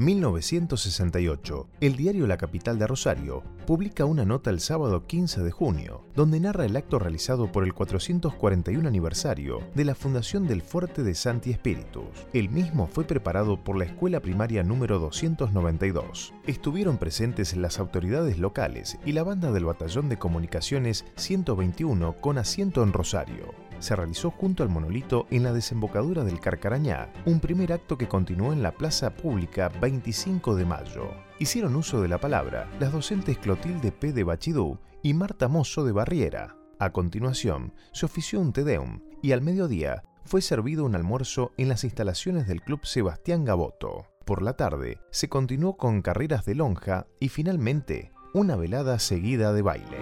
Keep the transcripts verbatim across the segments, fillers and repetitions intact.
mil novecientos sesenta y ocho, el diario La Capital de Rosario publica una nota el sábado quince de junio, donde narra el acto realizado por el cuatrocientos cuarenta y uno aniversario de la fundación del Fuerte de Santi Espíritus. El mismo fue preparado por la Escuela Primaria número doscientos noventa y dos. Estuvieron presentes las autoridades locales y la banda del Batallón de Comunicaciones ciento veintiuno con asiento en Rosario. Se realizó junto al monolito en la desembocadura del Carcarañá, un primer acto que continuó en la plaza pública veinticinco de mayo. Hicieron uso de la palabra las docentes Clotilde P. de Bachidú y Marta Mozo de Barriera. A continuación, se ofició un Te Deum y al mediodía fue servido un almuerzo en las instalaciones del Club Sebastián Gaboto. Por la tarde, se continuó con carreras de lonja y finalmente una velada seguida de baile.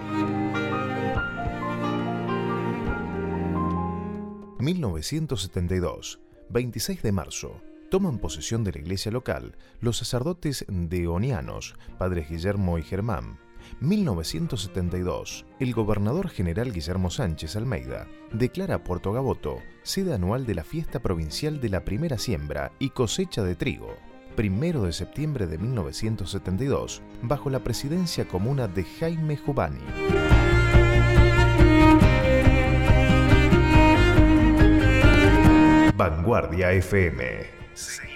mil novecientos setenta y dos, veintiséis de marzo, toman posesión de la iglesia local los sacerdotes deonianos, padres Guillermo y Germán. mil novecientos setenta y dos, el gobernador general Guillermo Sánchez Almeida declara Puerto Gaboto sede anual de la fiesta provincial de la primera siembra y cosecha de trigo. Primero de septiembre de mil novecientos setenta y dos, bajo la presidencia comuna de Jaime Jubani. Vanguardia F M.